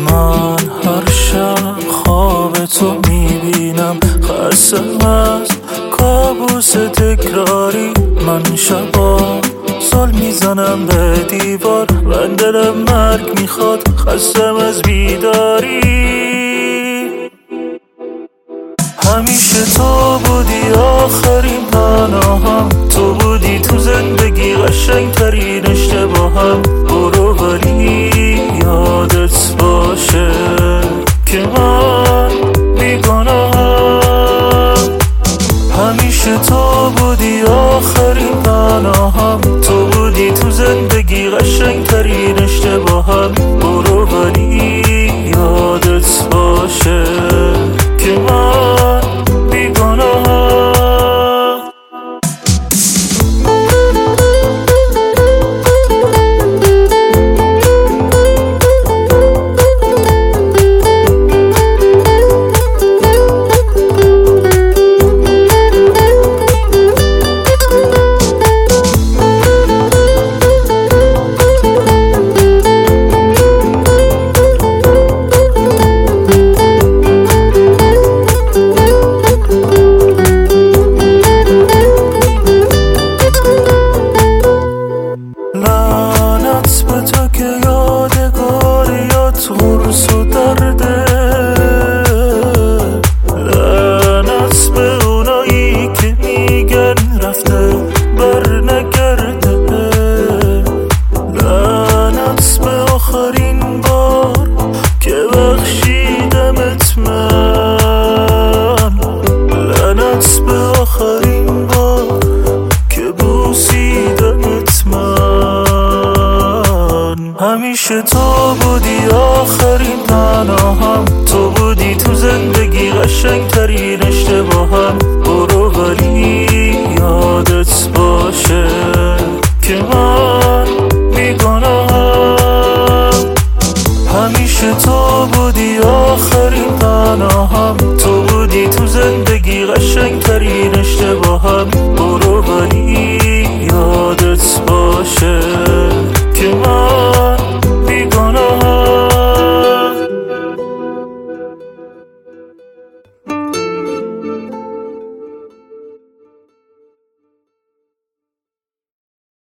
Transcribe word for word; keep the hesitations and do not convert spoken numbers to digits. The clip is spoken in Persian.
من هر شب خواب تو میبینم، خستم از کابوس تکراری. من شبا زل میزنم به دیوار، من دلم مرگ میخواد، خستم از بیداری. همیشه تو بودی آخرین پناهم، تو بودی تو زندگی قشنگترین اشتباهم. برو ولی یادت باشه که من بیگناهم. همیشه تو بودی آخرین پناهم، تو بودی تو زندگی قشنگترین اشتباهم. برو ولی یادت باشه که من بیگناهم. لعنت به تو که یادگاریات غرس و درده، لعنت به اونایی که میگن رفته بر نگرده، لعنت به آخرین بار که بخشیدمت من، لعنت به آخرین بار که بوسیدمت من. همیشه تو بودی آخرین پناهم، تو بودی تو زندگی قشنگترین اشتباهم. برو ولی یادت باشه